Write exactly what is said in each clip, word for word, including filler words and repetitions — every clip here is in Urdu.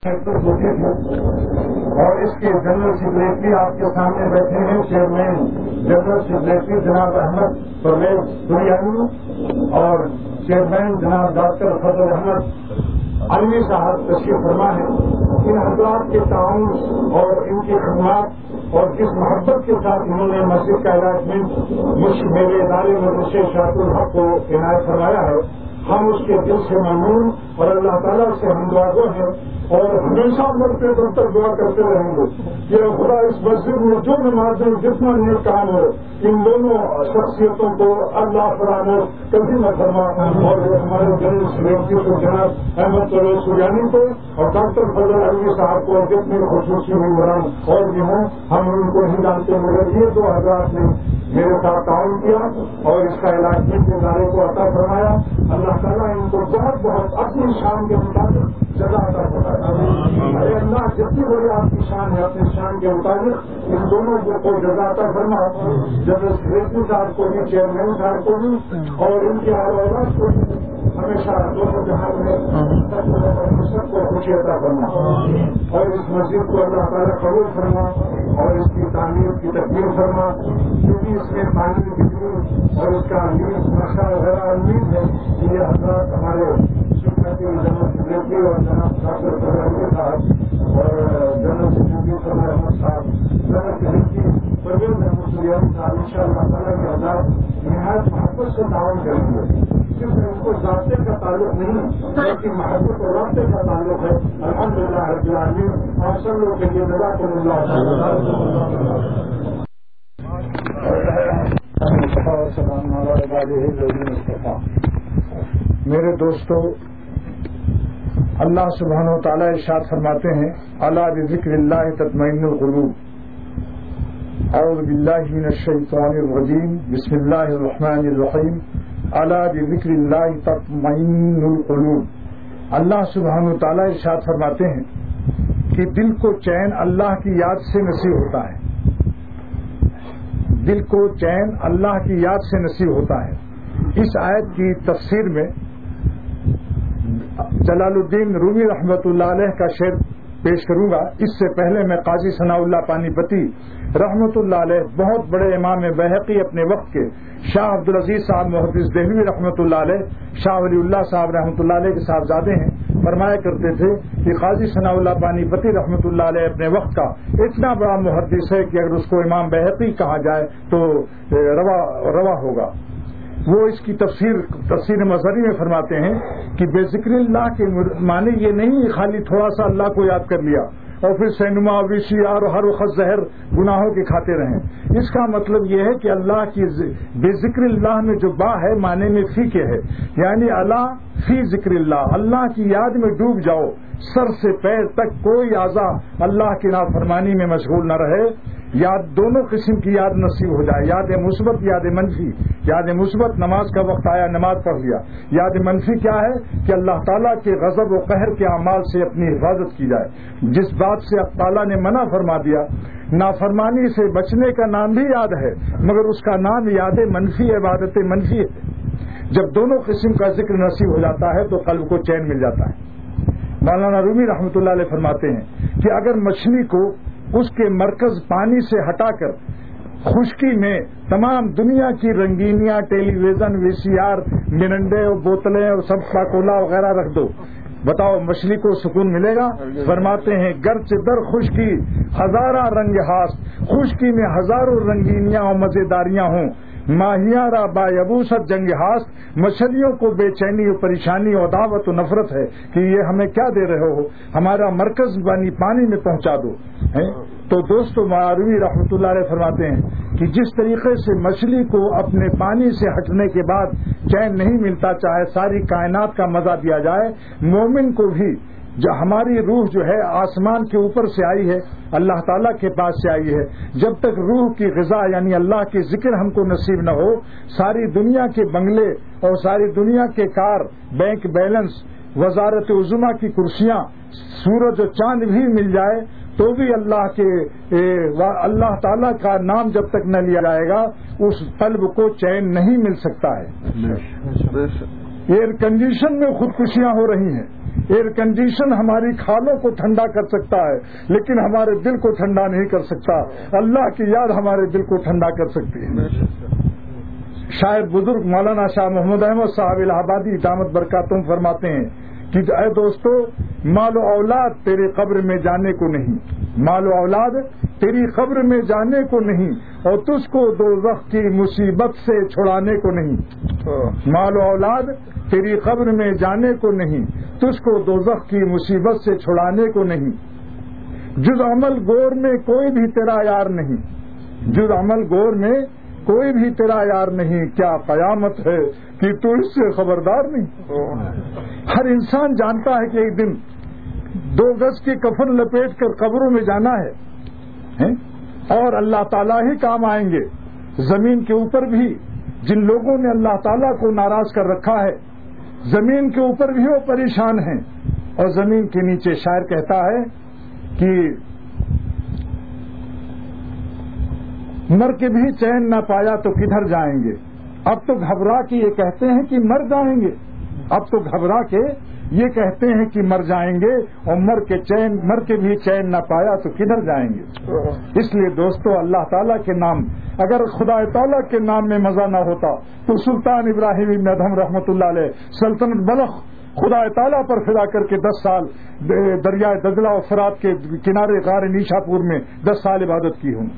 اور اس کے جنرل سیکریٹری آپ کے سامنے بیٹھے ہیں چیئرمین جنرل سیکریٹری جناب احمد پرویز سریانی اور چیئرمین جناب ڈاکٹر فضل احمد علوی صاحب تشریف فرما ہے. ان حضرات کے تعاون اور ان کی خدمات اور کس محبت کے ساتھ انہوں نے مسجد کا الاٹمنٹ مجھ میرے ادارے مدرسے شاعت الحق کو عنایت فرمایا ہے. ہم اس کے دل سے ممنون اور اللہ تعالیٰ سے ہم دعا گو ہیں اور ہمیشہ مرتے دم تک دعا کرتے رہیں گے کہ خدا اس مسجد میں جو نمازیں جتنا نیک کام ہو ان دونوں شخصیتوں کو اللہ فراموش کبھی نہ فرما اور ہمارے جنرل سیکریٹری کو جناب احمد پرویز سریانی کو اور ڈاکٹر فضل علوی صاحب کو جتنے خصوصی ممبران اور بھی ہوں ہم ان کو نہیں جانتے مگر یہ دو حضرات نے میرے ساتھ تعاون کیا اور اس کا الاٹمنٹ ادارے کو عطا فرمایا. اللہ تعالیٰ ان کو بہت بہت اپنی شان کے مطابق جزا عطا فرمایا. ارے اللہ جتنی بڑی آپ کی شان ہے اپنی شان کے مطابق ان دونوں کو جزا عطا فرما. جنرل سیکریٹری صاحب کو بھی چیئرمین صاحب کو بھی اور ان کے اولاد کو بھی ہمیشہ دونوں جہاں میں سب کو خوشی عطا فرما اور اس مسجد کو اللہ تعالیٰ قبول فرما اور اس کی تعمیر کی تکمیل فرما کیونکہ اس میں پانی بجلی اور اس کا امیر نقشہ وغیرہ امید ہے کہ یہ حضرات ہمارے سیکریٹری جنرل سیکریٹری اور جناب ڈاکٹر فضل علوی صاحب اور جنرل سیکریٹری فضل احمد صاحب جنرل سیکریٹری پرویز احمد سریانی صاحب ان شاء اللہ تعالیٰ کے حضرات نہایت محبت سے تعاون کریں گے. صرف ان کو ضابطے کا تعلق نہیں بلکہ محبت اور رابطے کا تعلق ہے. الحمد للہ رب العالمین. آپ سب لوگ کے لیے جزاکم اللہ خیر. میرے دوستو، اللہ سبحانہ و تعالیٰ ارشاد فرماتے ہیں الا بذکر اللہ تطمئن القلوب. اعوذ باللہ من الشیطان الرجیم بسم اللہ الرحمن الرحیم الا بذکر اللہ تطمئن القلوب. اللہ سبحانہ و تعالیٰ ارشاد فرماتے ہیں کہ دل کو چین اللہ کی یاد سے نصیب ہوتا ہے. دل کو چین اللہ کی یاد سے نصیب ہوتا ہے. اس آیت کی تفسیر میں جلال الدین رومی رحمۃ اللہ علیہ کا شعر پیش کروں گا. اس سے پہلے میں قاضی ثناء اللہ پانی پتی رحمۃ اللہ علیہ بہت بڑے امام بحقی اپنے وقت کے شاہ عبدالعزیز صاحب محدث دہلوی رحمۃ اللہ علیہ شاہ ولی اللہ صاحب رحمۃ اللہ علیہ کے صاحبزادے ہیں فرمایا کرتے تھے کہ قاضی ثناء اللہ پانی پتی رحمۃ اللہ علیہ اپنے وقت کا اتنا بڑا محدث ہے کہ اگر اس کو امام بحقی کہا جائے تو روا روا ہوگا. وہ اس کی تفسیر تفسیر مظہری میں فرماتے ہیں کہ بے ذکر اللہ کے معنی یہ نہیں خالی تھوڑا سا اللہ کو یاد کر لیا اور پھر سینما ویشیار اور ہر وقت زہر گناہوں کے کھاتے رہیں. اس کا مطلب یہ ہے کہ اللہ کی بے ذکر اللہ میں جو با ہے معنی میں فی کے ہے، یعنی اللہ فی ذکر اللہ، اللہ کی یاد میں ڈوب جاؤ، سر سے پیر تک کوئی اعضا اللہ کی نافرمانی میں مشغول نہ رہے. یاد دونوں قسم کی یاد نصیب ہو جائے، یاد مثبت یاد منفی. یاد مثبت نماز کا وقت آیا نماز پڑھ لیا. یاد منفی کیا ہے کہ اللہ تعالیٰ کے غضب و قہر کے اعمال سے اپنی حفاظت کی جائے. جس بات سے اللہ تعالیٰ نے منع فرما دیا، نافرمانی سے بچنے کا نام بھی یاد ہے مگر اس کا نام یاد منفی عبادت منفی ہے. جب دونوں قسم کا ذکر نصیب ہو جاتا ہے تو قلب کو چین مل جاتا ہے. مولانا رومی رحمۃ اللہ علیہ فرماتے ہیں کہ اگر مچھلی کو اس کے مرکز پانی سے ہٹا کر خشکی میں تمام دنیا کی رنگینیاں، ٹیلی ویژن، وی سی آر، مرنڈے اور بوتلیں اور سب کا کولا وغیرہ رکھ دو، بتاؤ مچھلی کو سکون ملے گا؟ فرماتے ہیں گرچ در خشکی ہزارہ رنگ ہاست، خشکی میں ہزاروں رنگینیاں اور مزیداریاں ہوں، ماہیاں را با یبوست جنگ ہاست، مچھلیوں کو بے چینی و پریشانی اور دعوت و نفرت ہے کہ یہ ہمیں کیا دے رہے ہو، ہمارا مرکز بانی پانی میں پہنچا دو. تو دوستو معروی رحمۃ اللہ علیہ فرماتے ہیں کہ جس طریقے سے مچھلی کو اپنے پانی سے ہٹنے کے بعد چین نہیں ملتا، چاہے ساری کائنات کا مزہ دیا جائے، مومن کو بھی جو ہماری روح جو ہے آسمان کے اوپر سے آئی ہے، اللہ تعالیٰ کے پاس سے آئی ہے، جب تک روح کی غذا یعنی اللہ کے ذکر ہم کو نصیب نہ ہو، ساری دنیا کے بنگلے اور ساری دنیا کے کار، بینک بیلنس، وزارت عظمیٰ کی کرسیاں، سورج و چاند بھی مل جائے تو بھی اللہ کے اللہ تعالیٰ کا نام جب تک نہ لیا جائے گا اس قلب کو چین نہیں مل سکتا ہے. ایئر کنڈیشن میں خودکشیاں ہو رہی ہیں، ایئر کنڈیشن ہماری کھالوں کو ٹھنڈا کر سکتا ہے لیکن ہمارے دل کو ٹھنڈا نہیں کر سکتا. اللہ کی یاد ہمارے دل کو ٹھنڈا کر سکتی ہے. شاعر بزرگ مولانا شاہ محمود احمد صاحب الہ آبادی دامت برکاتہم فرماتے ہیں کہ اے دوستو، مال و اولاد تیرے قبر میں جانے کو نہیں، مال و اولاد تیری قبر میں جانے کو نہیں، اور تجھ کو دوزخ کی مصیبت سے چھڑانے کو نہیں. مال و اولاد تیری قبر میں جانے کو نہیں، تجھ کو دوزخ کی مصیبت سے چھڑانے کو نہیں. جز عمل گور میں کوئی بھی تیرا یار نہیں، جز عمل گور میں کوئی بھی تیرا یار نہیں. کیا قیامت ہے کہ تو اس سے خبردار نہیں. ہر انسان جانتا ہے کہ ایک دن دو گز کی کفن لپیٹ کر قبروں میں جانا ہے اور اللہ تعالیٰ ہی کام آئیں گے. زمین کے اوپر بھی جن لوگوں نے اللہ تعالیٰ کو ناراض کر رکھا ہے، زمین کے اوپر بھی وہ پریشان ہیں، اور زمین کے نیچے شاعر کہتا ہے کہ مر کے بھی چین نہ پایا تو کدھر جائیں گے. اب تو گھبرا کے یہ کہتے ہیں کہ مر جائیں گے، اب تو گھبرا کے یہ کہتے ہیں کہ مر جائیں گے، اور مر کے چین مر کے بھی چین نہ پایا تو کدھر جائیں گے. اس لیے دوستو، اللہ تعالیٰ کے نام، اگر خدا تعالیٰ کے نام میں مزہ نہ ہوتا تو سلطان ابراہیم ابن ادھم رحمۃ اللہ علیہ سلطنت بلخ خدا تعالیٰ پر فدا کر کے دس سال دریائے دجلہ اور فرات کے کنارے غار نیشا پور میں دس سال عبادت کی ہوں.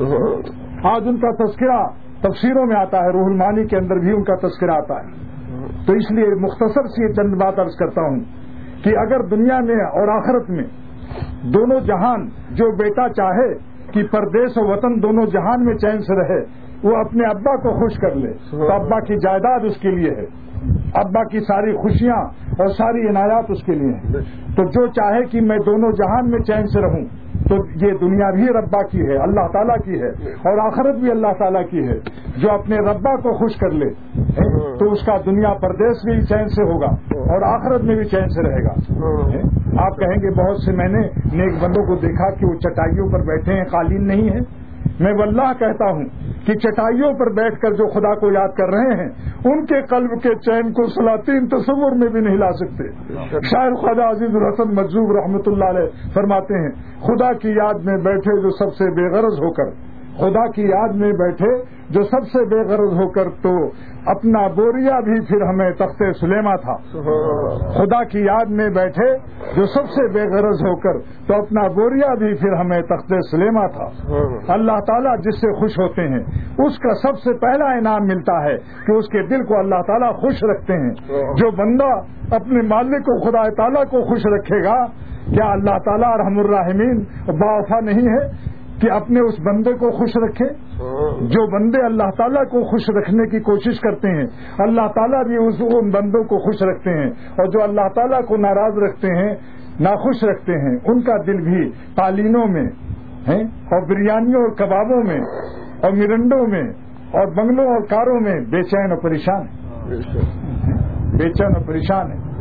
آج ان کا تذکرہ تفسیروں میں آتا ہے، روح المعانی کے اندر بھی ان کا تذکرہ آتا ہے. تو اس لیے مختصر سی یہ چند بات عرض کرتا ہوں کہ اگر دنیا میں اور آخرت میں دونوں جہان جو بیٹا چاہے کہ پردیس و وطن دونوں جہان میں چین سے رہے، وہ اپنے ابا کو خوش کر لے تو ابا کی جائیداد اس کے لیے ہے، ابا کی ساری خوشیاں اور ساری عنایات اس کے لیے ہیں. تو جو چاہے کہ میں دونوں جہان میں چین سے رہوں تو یہ دنیا بھی ربا کی ہے، اللہ تعالیٰ کی ہے، اور آخرت بھی اللہ تعالیٰ کی ہے. جو اپنے ربا کو خوش کر لے تو اس کا دنیا پردیس بھی چین سے ہوگا اور آخرت میں بھی چین سے رہے گا. آپ کہیں گے بہت سے میں نے نیک بندوں کو دیکھا کہ وہ چٹائیوں پر بیٹھے ہیں، قالین نہیں ہے. میں واللہ کہتا ہوں کہ چٹائیوں پر بیٹھ کر جو خدا کو یاد کر رہے ہیں ان کے قلب کے چین کو سلاطین تصور میں بھی نہیں لا سکتے. شاعر خواجہ عزیز الحسن مجذوب رحمۃ اللہ علیہ فرماتے ہیں، خدا کی یاد میں بیٹھے جو سب سے بے غرض ہو کر، خدا کی یاد میں بیٹھے جو سب سے بے غرض ہو کر تو اپنا بوریا بھی پھر ہمیں تخت سلیما تھا. خدا کی یاد میں بیٹھے جو سب سے بے غرض ہو کر تو اپنا بوریا بھی پھر ہمیں تخت سلیما تھا. اللہ تعالیٰ جس سے خوش ہوتے ہیں اس کا سب سے پہلا انعام ملتا ہے کہ اس کے دل کو اللہ تعالیٰ خوش رکھتے ہیں. جو بندہ اپنے مالک کو خدا تعالیٰ کو خوش رکھے گا، کیا اللہ تعالیٰ ارحم الراحمین باوفا نہیں ہے کہ اپنے اس بندے کو خوش رکھے؟ جو بندے اللہ تعالیٰ کو خوش رکھنے کی کوشش کرتے ہیں اللہ تعالیٰ بھی اس ان بندوں کو خوش رکھتے ہیں، اور جو اللہ تعالیٰ کو ناراض رکھتے ہیں، ناخوش رکھتے ہیں، ان کا دل بھی قالینوں میں اور بریانیوں اور کبابوں میں اور مرنڈوں میں اور بنگلوں اور کاروں میں بے چین اور پریشان ہے، بے چین اور پریشان ہے.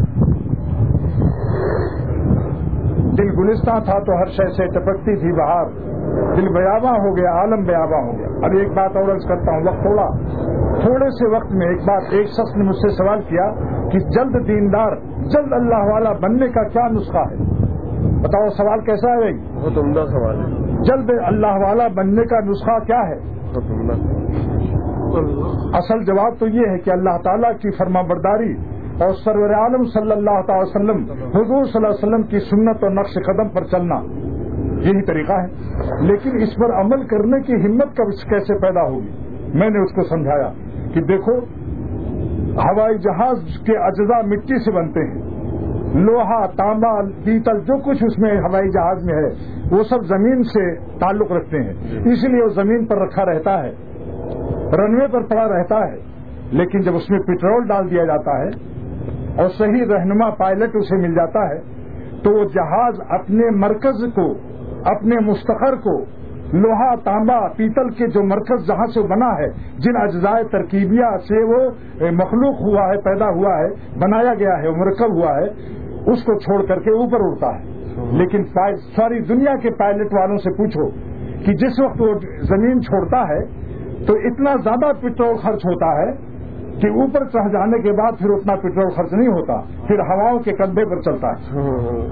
دل گلستہ تھا تو ہر شے سے ٹپکتی تھی بہار، دل بیاباں ہو گیا، عالم بیاباں ہو گیا. اب ایک بات اور عرض کرتا ہوں، وقت تھوڑا تھوڑے سے وقت میں ایک بات، ایک شخص نے مجھ سے سوال کیا کہ جلد دیندار، جلد اللہ والا بننے کا کیا نسخہ ہے؟ بتاؤ سوال کیسا ہے؟ بہت عمدہ سوال ہے. جلد اللہ والا بننے کا نسخہ کیا ہے؟ بہت عمدہ. اصل جواب تو یہ ہے کہ اللہ تعالیٰ کی فرما برداری اور سرور عالم صلی اللہ تعالی وسلم حضور صلی اللہ علیہ وسلم کی سنت اور نقش قدم پر چلنا، یہی طریقہ ہے. لیکن اس پر عمل کرنے کی ہمت کب کیسے پیدا ہوگی؟ میں نے اس کو سمجھایا کہ دیکھو، ہوائی جہاز کے اجزاء مٹی سے بنتے ہیں، لوہا، تانبا، پیتل، جو کچھ اس میں ہوائی جہاز میں ہے وہ سب زمین سے تعلق رکھتے ہیں، اس لیے وہ زمین پر رکھا رہتا ہے، رن وے پر پڑا رہتا ہے. لیکن جب اس میں پیٹرول ڈال دیا جاتا ہے اور صحیح رہنما پائلٹ اسے مل جاتا ہے تو وہ جہاز اپنے مرکز کو، اپنے مستقر کو، لوہا، تانبا، پیتل کے جو مرکز جہاں سے بنا ہے، جن اجزاء ترکیبیہ سے وہ مخلوق ہوا ہے، پیدا ہوا ہے، بنایا گیا ہے، مرکب ہوا ہے، اس کو چھوڑ کر کے اوپر اڑتا ہے. لیکن ساری دنیا کے پائلٹ والوں سے پوچھو کہ جس وقت وہ زمین چھوڑتا ہے تو اتنا زیادہ پیٹرول خرچ ہوتا ہے کہ اوپر چڑھ جانے کے بعد پھر اتنا پیٹرول خرچ نہیں ہوتا، پھر ہواؤں کے کندھے پر چلتا ہے۔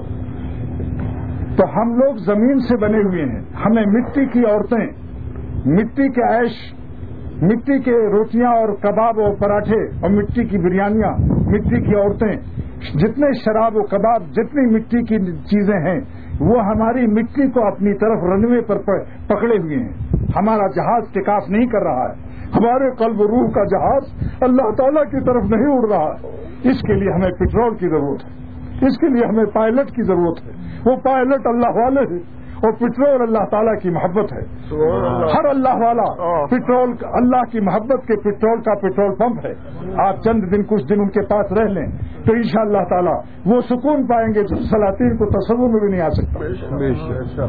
تو ہم لوگ زمین سے بنے ہوئے ہیں، ہمیں مٹی کی عورتیں، مٹی کے عیش، مٹی کے روٹیاں اور کباب اور پراٹھے اور مٹی کی بریانیاں، مٹی کی عورتیں، جتنے شراب و کباب، جتنی مٹی کی چیزیں ہیں وہ ہماری مٹی کو اپنی طرف رنوے پر پکڑے ہوئے ہیں۔ ہمارا جہاز ٹیکاف نہیں کر رہا ہے، ہمارے قلب و روح کا جہاز اللہ تعالیٰ کی طرف نہیں اڑ رہا ہے۔ اس کے لیے ہمیں پیٹرول کی ضرورت ہے، اس کے لیے ہمیں پائلٹ کی ضرورت ہے۔ وہ پائلٹ اللہ والے ہیں اور پیٹرول اللہ تعالیٰ کی محبت ہے۔ ہر اللہ والا پیٹرول اللہ کی محبت کے پیٹرول کا پیٹرول پمپ ہے۔ آپ چند دن کچھ دن ان کے پاس رہ لیں تو انشاءاللہ اللہ تعالیٰ وہ سکون پائیں گے جو سلاطین کو تصور میں بھی نہیں آ سکتا۔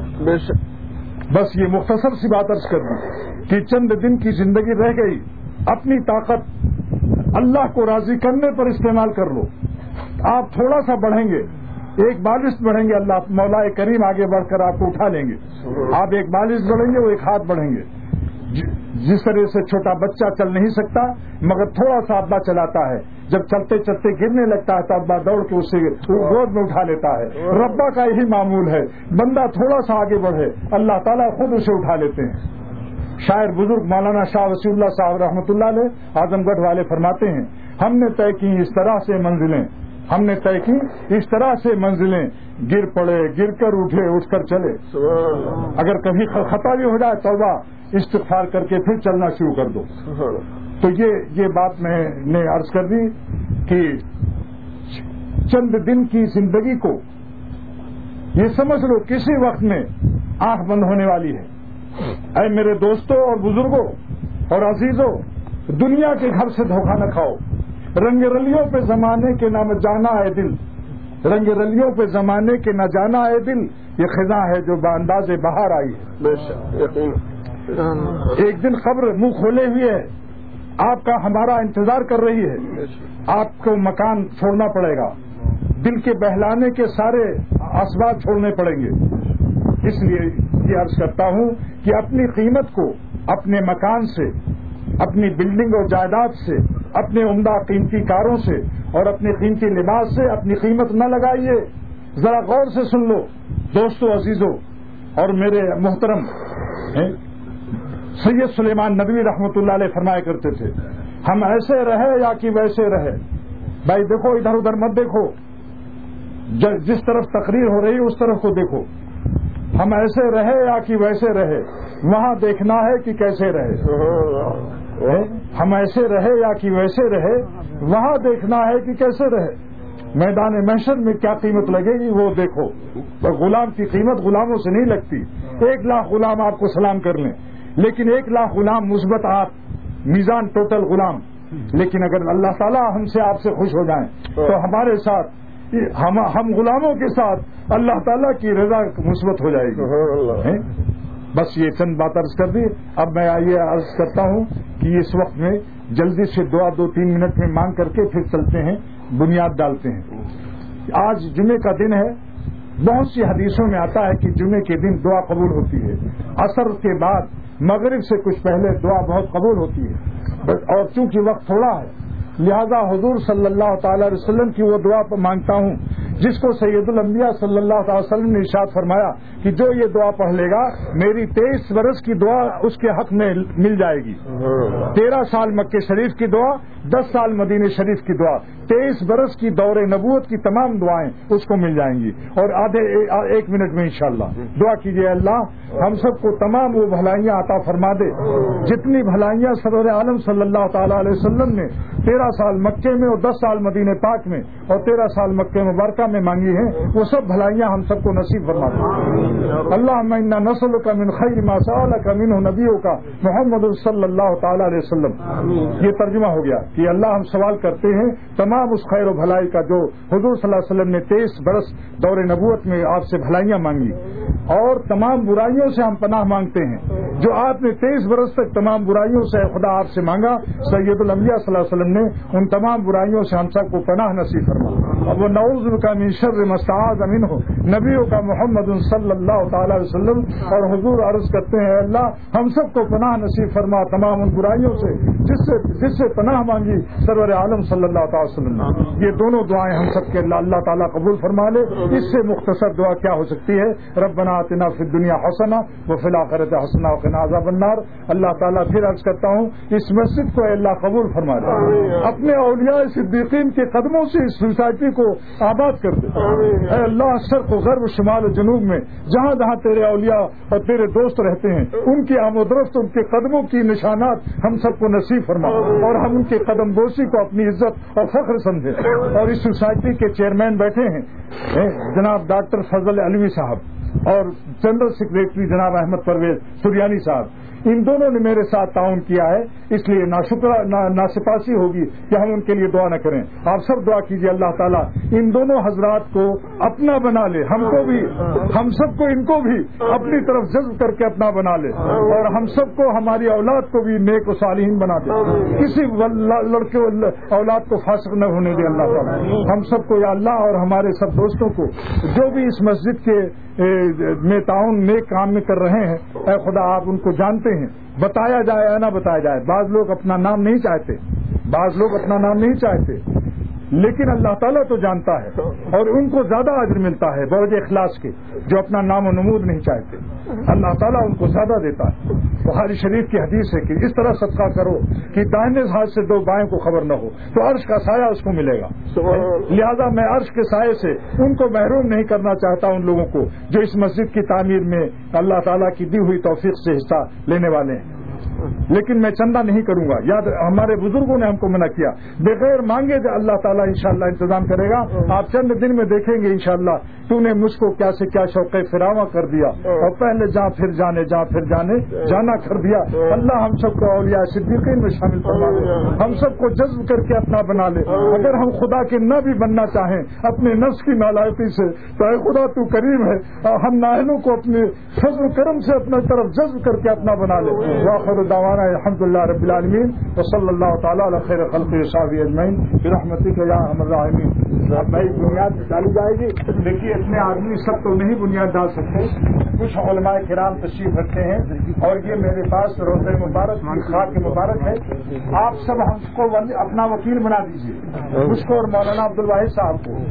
بس یہ مختصر سی بات عرض کر دوں کہ چند دن کی زندگی رہ گئی، اپنی طاقت اللہ کو راضی کرنے پر استعمال کر لو۔ آپ تھوڑا سا بڑھیں گے، ایک بالش بڑھیں گے، اللہ مولا کریم آگے بڑھ کر آپ کو اٹھا لیں گے۔ آپ ایک بالش بڑھیں گے، وہ ایک ہاتھ بڑھیں گے۔ جس طرح سے چھوٹا بچہ چل نہیں سکتا مگر تھوڑا سا ابا چلاتا ہے، جب چلتے چلتے گرنے لگتا ہے تو ابا دوڑ کے اسے گود میں اٹھا لیتا ہے۔ ربا کا یہی معمول ہے، بندہ تھوڑا سا آگے بڑھے اللہ تعالیٰ خود اسے اٹھا لیتے ہیں۔ شاعر بزرگ مولانا شاہ وسیع اللہ صاحب رحمۃ اللہ علیہ اعظم گڑھ والے فرماتے ہیں، ہم نے طے کی اس طرح سے منزلیں، ہم نے طے کی اس طرح سے منزلیں، گر پڑے گر کر اٹھے اٹھ کر چلے۔ اگر کبھی خطا بھی ہو جائے توبہ استغفار کر کے پھر چلنا شروع کر دو۔ تو یہ یہ بات میں نے عرض کر دی کہ چند دن کی زندگی کو یہ سمجھ لو کسی وقت میں آنکھ بند ہونے والی ہے۔ اے میرے دوستوں اور بزرگوں اور عزیزوں، دنیا کے گھر سے دھوکہ نہ کھاؤ۔ رنگ رلیوں پہ زمانے کے نہ جانا ہے دل، رنگ رلیوں پہ زمانے کے نہ جانا ہے دل، یہ خزاں ہے جو بانداز بہار آئی ہے۔ ایک دن قبر منہ کھولے ہوئے ہے، آپ کا ہمارا انتظار کر رہی ہے۔ آپ کو مکان چھوڑنا پڑے گا، دل کے بہلانے کے سارے اسباب چھوڑنے پڑیں گے۔ اس لیے یہ عرض کرتا ہوں کہ اپنی قیمت کو اپنے مکان سے، اپنی بلڈنگ اور جائیداد سے، اپنے عمدہ قیمتی کاروں سے اور اپنے قیمتی لباس سے اپنی قیمت نہ لگائیے۔ ذرا غور سے سن لو دوستو عزیزوں اور میرے محترم سید سلیمان ندوی رحمۃ اللہ علیہ فرمایا کرتے تھے، ہم ایسے رہے یا کہ ویسے رہے۔ بھائی دیکھو ادھر ادھر مت دیکھو، جس طرف تقریر ہو رہی اس طرف کو دیکھو۔ ہم ایسے رہے یا کہ ویسے رہے، وہاں دیکھنا ہے کہ کیسے رہے۔ ہم ایسے رہے یا کہ ویسے رہے، وہاں دیکھنا ہے کہ کیسے رہے۔ میدان محشر میں کیا قیمت لگے گی وہ دیکھو۔ غلام کی قیمت غلاموں سے نہیں لگتی۔ ایک لاکھ غلام آپ کو سلام کر لیں لیکن ایک لاکھ غلام مثبت آپ، میزان ٹوٹل غلام۔ لیکن اگر اللہ تعالیٰ ہم سے آپ سے خوش ہو جائیں تو ہمارے ساتھ ہم ہم غلاموں کے ساتھ اللہ تعالیٰ کی رضا مثبت ہو جائے گی۔ بس یہ چند بات عرض کر دی۔ اب میں یہ عرض کرتا ہوں کہ اس وقت میں جلدی سے دعا دو تین منٹ میں مانگ کر کے پھر چلتے ہیں، بنیاد ڈالتے ہیں۔ آج جمعے کا دن ہے، بہت سی حدیثوں میں آتا ہے کہ جمعے کے دن دعا قبول ہوتی ہے، عصر کے بعد مغرب سے کچھ پہلے دعا بہت قبول ہوتی ہے، اور چونکہ وقت تھوڑا ہے لہذا حضور صلی اللہ تعالی علیہ وسلم کی وہ دعا مانگتا ہوں جس کو سید الانبیاء صلی اللہ تعالی وسلم نے ارشاد فرمایا کہ جو یہ دعا پڑھ لے گا میری تیئیس برس کی دعا اس کے حق میں مل جائے گی۔ تیرہ سال مکہ شریف کی دعا، دس سال مدینہ شریف کی دعا، تیئیس برس کی دور نبوت کی تمام دعائیں اس کو مل جائیں گی۔ اور آدھے ایک منٹ میں انشاءاللہ دعا کیجیے، اللہ ہم سب کو تمام وہ بھلائیاں عطا فرما دے جتنی بھلائیاں سرور عالم صلی اللہ تعالی علیہ وسلم نے تیرہ سال مکے میں اور دس سال مدینہ پاک میں اور تیرہ سال مکہ مبارکہ میں مانگی ہیں، وہ سب بھلائیاں ہم سب کو نصیب فرما دے۔ اللہم انا نسألک من خیر ما سألک منہ نبیک محمد صلی اللہ تعالی علیہ وسلم۔ یہ ترجمہ ہو گیا کہ اللہ ہم سوال کرتے ہیں تمام اس خیر و بھلائی کا جو حضور صلی اللہ علیہ وسلم نے تیئیس برس دور نبوت میں آپ سے بھلائیاں مانگی، اور تمام برائیوں سے ہم پناہ مانگتے ہیں جو آپ نے تیئیس برس تک تمام برائیوں سے خدا آپ سے مانگا، سید الانبیاء صلی اللہ علیہ وسلم نے ان تمام برائیوں سے ہم سب کو پناہ نصیب فرما۔ اب وہ نعوذ بک من شر ما استعاذ منہ نبیوں کا محمد صلی اللہ تعالی علیہ وسلم، اور حضور عرض کرتے ہیں اللہ ہم سب کو پناہ نصیب فرما تمام ان برائیوں سے جس سے جس سے پناہ مانگی سرور عالم صلی اللہ تعالی وسلم. یہ دونوں دعائیں ہم سب کے اللہ تعالیٰ قبول فرما لے. اس سے مختصر دعا کیا ہو سکتی ہے؟ ربنا آتنا فی الدنیا حسنہ وفی الآخرۃ حسنہ وقنا عذاب النار. اللہ تعالیٰ پھر عرض کرتا ہوں اس مسجد کو اللہ قبول فرما دے. اپنے اولیاء صدیقین کے قدموں سے اس سوسائٹی کو آباد کر دے. اے اللہ شرق و غرب شمال و جنوب میں جہاں جہاں تیرے اولیاء اور تیرے دوست رہتے ہیں ان کی آمد و رفت ان کے قدموں کی نشانات ہم سب کو نصیب فرما اور ہم ان کے قدم بوسی کو اپنی عزت اور فخر سمجھیں. اور اس سوسائٹی کے چیئرمین بیٹھے ہیں جناب ڈاکٹر فضل علوی صاحب اور جنرل سیکریٹری جناب احمد پرویز سریانی صاحب. ان دونوں نے میرے ساتھ تعاون کیا ہے اس لیے ناشکر ناسپاسی ہوگی کہ ہم ان کے لیے دعا نہ کریں. آپ سب دعا کیجیے اللہ تعالیٰ ان دونوں حضرات کو اپنا بنا لے. ہم کو بھی ہم سب کو ان کو بھی اپنی طرف جذب کر کے اپنا بنا لے اور ہم سب کو ہماری اولاد کو بھی نیک و صالحین بنا دے. کسی لڑکے اولاد کو فاسق نہ ہونے دے اللہ تعالیٰ. ہم سب کو یا اللہ اور ہمارے سب دوستوں کو جو بھی اس مسجد کے میں تعاون نیک کام میں کر رہے ہیں اے خدا آپ ان کو جانتے ہیں. بتایا جائے یا نہ بتایا جائے بعض لوگ اپنا نام نہیں چاہتے بعض لوگ اپنا نام نہیں چاہتے لیکن اللہ تعالیٰ تو جانتا ہے اور ان کو زیادہ اجر ملتا ہے بوجہ اخلاص کے جو اپنا نام و نمود نہیں چاہتے. اللہ تعالیٰ ان کو زیادہ دیتا ہے. بخاری شریف کی حدیث ہے کہ اس طرح صدقہ کرو کہ دائیں ہاتھ سے دو بائیں کو خبر نہ ہو تو عرش کا سایہ اس کو ملے گا. لہذا میں عرش کے سائے سے ان کو محروم نہیں کرنا چاہتا ان لوگوں کو جو اس مسجد کی تعمیر میں اللہ تعالیٰ کی دی ہوئی توفیق سے حصہ لینے والے ہیں. لیکن میں چندہ نہیں کروں گا. یاد ہمارے بزرگوں نے ہم کو منع کیا بغیر مانگے اللہ تعالیٰ انشاءاللہ انتظام کرے گا. آپ چند دن میں دیکھیں گے انشاءاللہ تو نے مجھ کو کیا سے کیا شوق فراواں کر دیا اور پہلے جہاں پھر جانے جہاں پھر جانے جانا کر دیا. اللہ ہم سب کو اولیاء صدیقین میں شامل فرما لے. ہم سب کو جذب کر کے اپنا بنا لے. اگر ہم خدا کے نہ بھی بننا چاہیں اپنے نفس کی نالائقی سے تو اے خدا تو کریم ہے ہم نااہلوں کو اپنے فضل و کرم سے اپنے طرف جذب کر کے اپنا بنا لے. واخر دعوانا الحمدللہ رب العالمین وصلی اللہ تعالیٰ علی خیر خلق صحابی اجمعین برحمتک یا ارحم الراحمین. اب بھائی بنیاد ڈالی جائے گی. دیکھیے اتنے آدمی سب تو نہیں بنیاد ڈال سکتے. کچھ علماء کرام تشریف رکھتے ہیں اور یہ میرے پاس روزہ مبارک خاک مبارک ہے. آپ سب ہم کو اپنا وکیل بنا دیجیے. مجھ کو اور مولانا عبدالواحد صاحب کو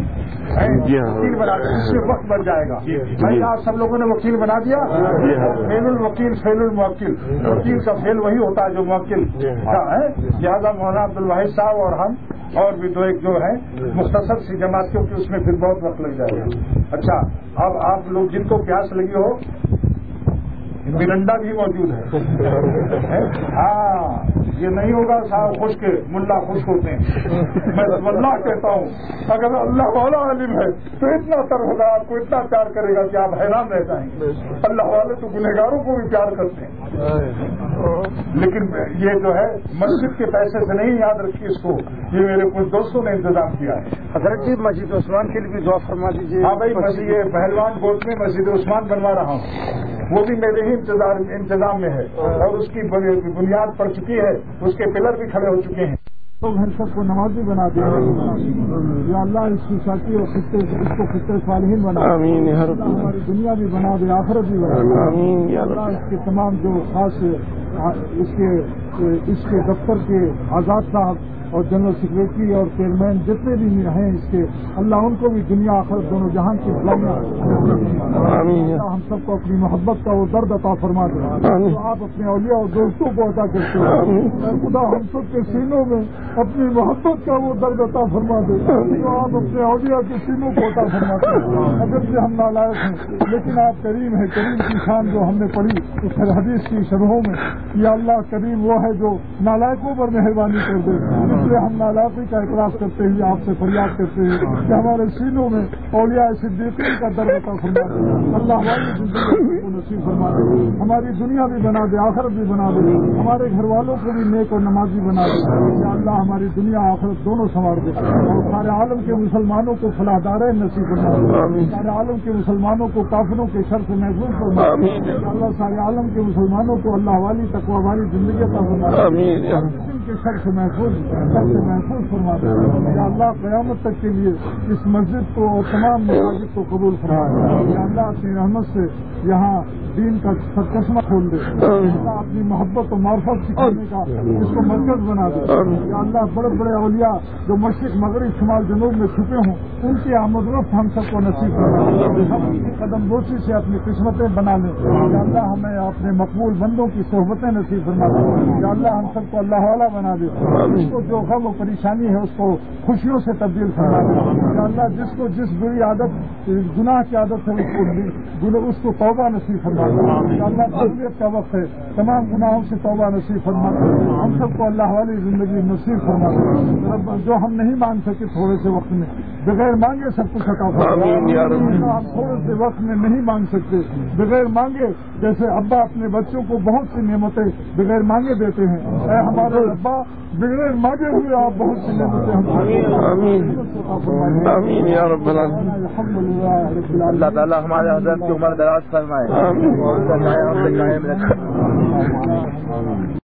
وکیل بنا دیجیے. اس سے وقت بڑھ جائے گا. بھائی آپ سب لوگوں نے وکیل بنا دیا. فیل الوکیل فیل الموکل. وکیل کا فیل وہی ہوتا ہے جو موکل ہے. لہٰذا مولانا عبدالواحد صاحب اور ہم اور بھی دو ایک جو ہے مختصر سی جماعت کیونکہ اس میں پھر بہت وقت لگ جائے گا. اچھا اب آپ لوگ جن کو پیاس لگی ہو مرنڈا بھی موجود ہے. ہاں یہ نہیں ہوگا صاحب خشک ملا خشک ہوتے ہیں. میں اللہ کہتا ہوں اگر اللہ والا عالم ہے تو اتنا تر ہوگا آپ کو اتنا پیار کرے گا کہ آپ حیران رہ جائیں گے. اللہ والے تو گنہگاروں کو بھی پیار کرتے ہیں. لیکن یہ جو ہے مسجد کے پیسے سے نہیں یاد رکھیے اس کو. یہ میرے کچھ دوستوں نے انتظام کیا ہے. حضرت جی مسجد عثمان کے لیے بھی دعا فرما دیجیے. ہاں بھائی مسجد یہ پہلوان گوٹ میں مسجد عثمان بنوا رہا ہوں. وہ بھی میرے ہی انتظام میں ہے اور اس کی بنیاد پڑ چکی ہے. اس کے پلر بھی کھڑے ہو چکے ہیں. تو ہم سب کو نمازی بنا دے. یا اللہ اس کی ساتھی اور خطے اس کو خطے صالحین بنا دے. ہماری دنیا بھی بنا دے آخرت بھی بنا دے. اللہ اس کے تمام جو خاص اس کے اس کے دفتر کے آزاد صاحب اور جنرل سیکریٹری اور چیئرمین جتنے بھی ہیں اس کے اللہ ان کو بھی دنیا آخرت دونوں جہان کی بلائیاں ہم سب کو اپنی محبت کا وہ درد عطا فرما دیں. تو آپ اپنے اولیاء اور دوستوں کو عطا کرتے ہیں. خدا ہم سب کے سینوں میں اپنی محبت کا وہ درد عطا فرما دے. تو آپ اپنے اولیاء کے سینوں کو عطا فرماتے ہیں. اگر سے ہم نالائق ہیں لیکن آپ کریم ہیں. کریم کی شان جو ہم نے پڑھی اس حدیث کی شرحوں میں یا اللہ کریم وہ ہے جو نالائقوں پر مہربانی کر دے. اس لیے ہم نالائقی کا اعتراض کرتے ہوئے آپ سے فریاد کرتے ہیں کہ ہمارے سینوں میں اولیاء صدیقین کا درد عطا فرما دے. اللہ ہماری زندگی کو نصیب فرما دے. ہماری دنیا بھی بنا دے آخرت بھی بنا دے. ہمارے گھر والوں کو بھی نیک اور نمازی بنا دے. یا اللہ ہماری دنیا آخرت دونوں سنوار دے اور سارے عالم کے مسلمانوں کو فلاح دارین نصیب فرما دے. سارے عالم کے مسلمانوں کو کافروں کے شر سے محفوظ فرما دے. اللہ سارے عالم کے مسلمانوں کو اللہ والی تقوی والی زندگی عطا فرما دے. کے شر سے محفوظ شر سے محفوظ فرما دے. یا اللہ قیامت تک کے لیے اس مسجد کو اور تمام مساجد کو قبول فرما. یا اللہ اپنی رحمت سے یہاں دین کا چشمہ کھول دے، اللہ اپنی محبت و معرفت سکھانے کا اس کو مرکز بنا دے، یا اللہ بڑے بڑے اولیاء جو مشرق مغرب شمال جنوب میں چھپے ہوں ان کی آمد و رفت ہم سب کو نصیب کرنا، ہم ان کی قدم بوسی سے اپنی قسمتیں بنا لیں، یا اللہ ہمیں اپنے مقبول بندوں کی صحبتیں نصیب فرما دے، یا اللہ ہم سب کو اللہ والا بنا دے، اس کو جو غم و پریشانی ہے اس کو خوشیوں سے تبدیل فرما دے، یا اللہ جس کو جس بری عادت گناہ کی عادت ہے اس کو اس کو توبہ نصیب فرما دے، یا اللہ تربیت کا وقت ہے تمام گناہوں سے توبہ نصیب فرما دے، ہم سب کو اللہ والی زندگی نصیب فرما دے، رب جو ہم نہیں مانگ سکے تھوڑے سے وقت میں بغیر مانگے سب کچھ عطا فرما دے، ہم تھوڑے سے وقت میں نہیں مانگ سکتے بغیر مانگے، جیسے ابا اپنے بچوں کو بہت سی نعمتیں بغیر مانگے دیتے ہیں، اے ہمارے ابا بغیر مانگے ہوئے آپ بہت سی نعمتیں ہم اللہ تعالیٰ ہمارے حضرت کی عمر دراز فرمائے.